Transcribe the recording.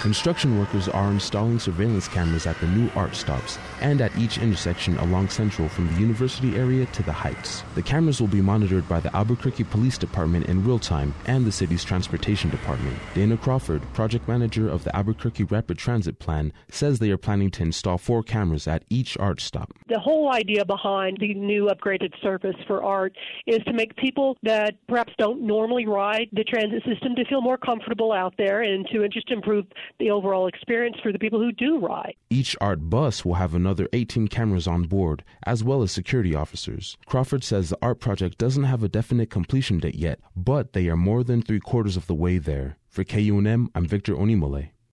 Construction workers are installing surveillance cameras at the new ART stops and at each intersection along Central from the University area to the Heights. The cameras will be monitored by the Albuquerque Police Department in real time and the city's Transportation Department. Dana Crawford, project manager of the Albuquerque Rapid Transit Plan, says they are planning to install 4 cameras at each ART stop. The whole idea behind the new upgraded service for ART is to make people that perhaps don't normally ride the transit system to feel more comfortable out there and to just improve the overall experience for the people who do ride. Each ART bus will have another 18 cameras on board, as well as security officers. Crawford says the ART project doesn't have a definite completion date yet, but they are more than 3/4 of the way there. For KUNM, I'm Victor Onimole.